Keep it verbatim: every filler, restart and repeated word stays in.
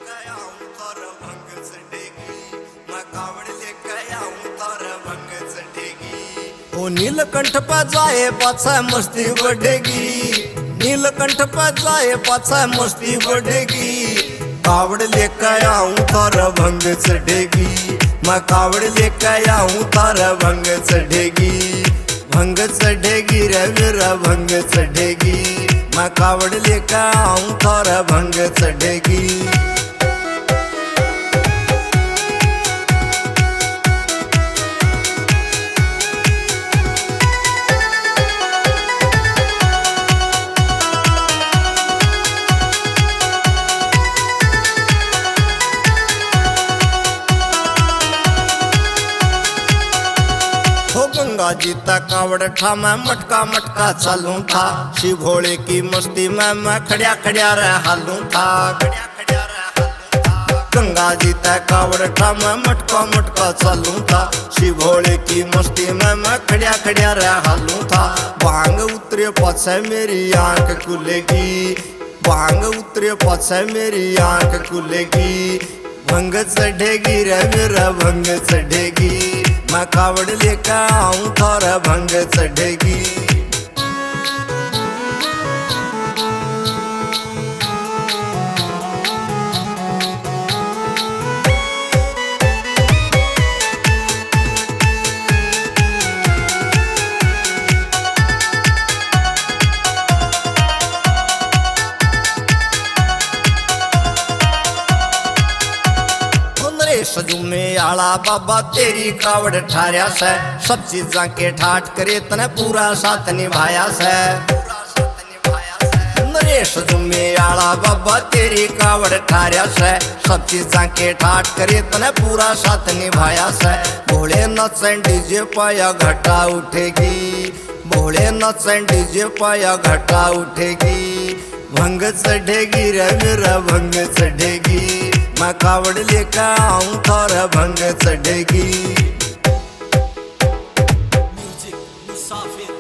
लेके आऊं थार भंग चढ़ेगी, मैं कावड़ लेके आऊं थार भंग चढ़ेगी। ओ नीलकंठ पे जाए पाछा मस्ती बढ़ेगी, नीलकंठ पे जाए पाछा मस्ती बढ़ेगी। कावड़ लेके आऊं थार भंग चढ़ेगी, मैं कावड़ लेके आऊं थार भंग चढ़ेगी। भंग चढ़ेगी रे मेरा भंग चढ़ेगी, मैं कावड़ लेके आऊं थार भंग चढ़ेगी। गंगा जी तक कावड़ ठा मैं मटका मटका चालू था, शिव भोले की मस्ती में मैं खड़िया खड़िया रह हालू था, खड़िया खड़िया रह हालू था। गंगा जी तक कावड़ ठा मैं मटका मटका चालू था, शिव भोले की मस्ती में मैं खड़िया खड़िया रह हालू था। भांग उतरे पाछे मेरी आंख खुलेगी, भांग उतरे पाछे मेरी आंख खुलेगी। भंग चढ़ेगी रे मेरा भंग चढ़ेगी, मैं कावड़ लेके आऊं थार भंग चढ़ेगी। सजुमे आला बाबा तेरी कावड़ ठारिया से, सब चीजा के ठाट करे तने पूरा साथ निभाया से। नरेश जुमे आला बाबा तेरी कावड़ ठारिया से, सब चीजा के ठाट करे तने पूरा साथ निभाया से। भोले नचन डीजे पाया घटा उठेगी, भोले नचन डीजे पाया घटा उठेगी। भंग चढ़ेगी रे मेरा भंग चढ़ेगी, मैं कावड़ लेके आऊं थार भंग चढ़ेगी। म्यूजिक मुसाफिर।